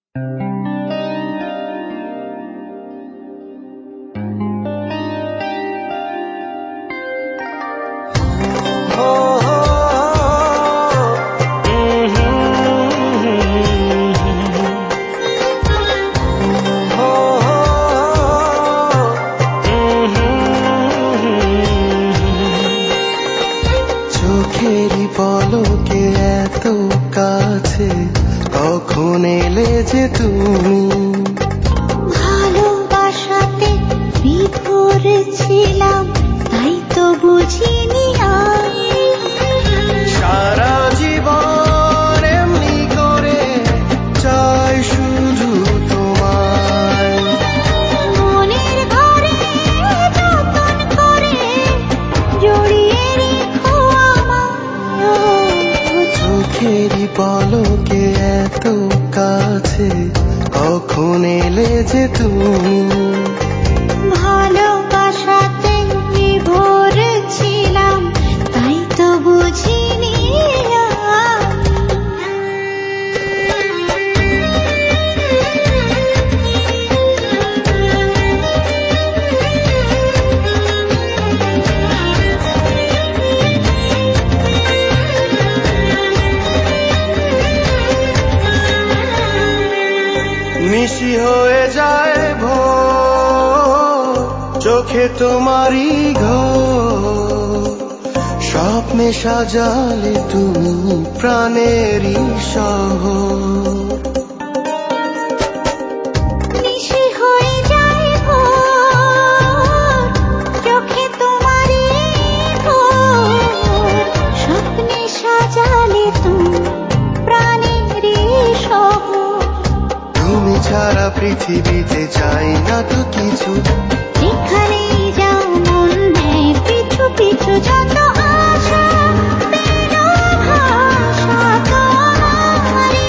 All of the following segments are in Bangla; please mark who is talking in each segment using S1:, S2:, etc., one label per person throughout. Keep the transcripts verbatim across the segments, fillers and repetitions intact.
S1: চোখেরই পলকে এত কাছে কখন এলে যে তুমি,
S2: ভালোবাসাতে বিভোর ছিলাম তাই তো বুঝিনি আমি।
S1: সারা জীবন এমনি করে চাই শুধু তোমায়,
S2: মনের ঘরে যতন করে জড়িয়ে রেখো আমায়।
S1: চোখেরই পলকে এত কাছে কখন এলে যে তুমি,
S2: ভালোবাসাতে বিভোর ছিলাম তাই তো বুঝিনি
S1: মিশি হয়ে যায় ভোর চোখে তোমারই ঘর, স্বপ্নে সাজালে তুমি প্রাণেরই শহর।
S2: নিশি হয়ে যায় ভোর চোখে তোমারই ঘোর, স্বপ্নে সাজালে তুমি প্রাণেরই শহর।
S1: তুমি ছাড়া পৃথিবীতে চাই না তো কিছু,
S2: যেখানেই যাও মন নেয় পিছু পিছু, যত আশা পেল ভাষা তোমারই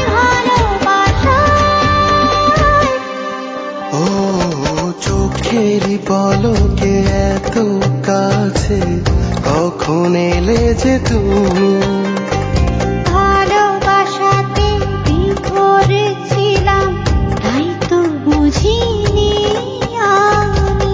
S2: ভালোবাসায়।
S1: ও চোখেরই পলকে এত কাছে কখন এলে যে তুমি,
S2: ভালোবাসাতে বিভোর ছিলাম তাই তো বুঝিনি আমি।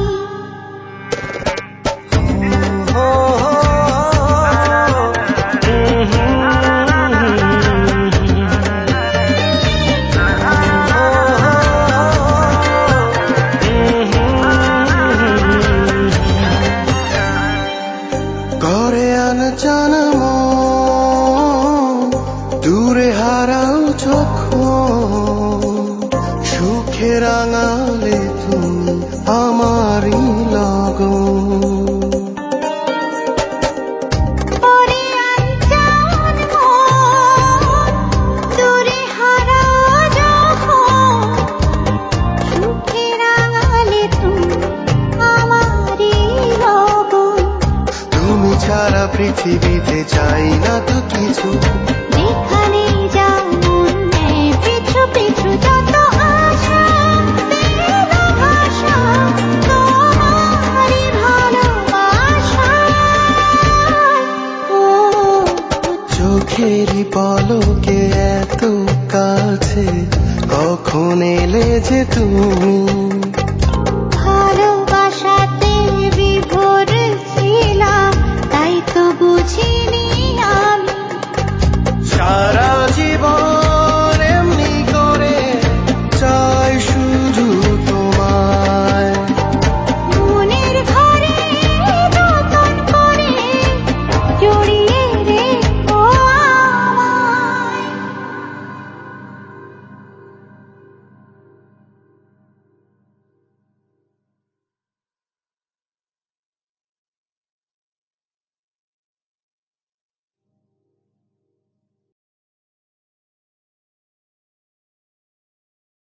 S1: করে আনচানা মন দূরে হারাও যখন, সুখে রাঙালে তুমি আমারই লগন।
S2: পরে আনচান মন দূরে হারাও যখন, সুখে রাঙালে তুমি আমারই লগন।
S1: তুমি ছাড়া পৃথিবীতে চাই না তো কিছু,
S2: যেখানেই যাও মন নেয় পিছু পিছু, যত আশা পেল ভাষা তোমারই ভালোবাসায়। ও
S1: চোখেরই পলকে এত কাছে কখন এলে যে তুমি,
S2: ভালোবাসাতে বিভোর ছিলাম তাই তো বুঝিনি আমি।
S1: সারা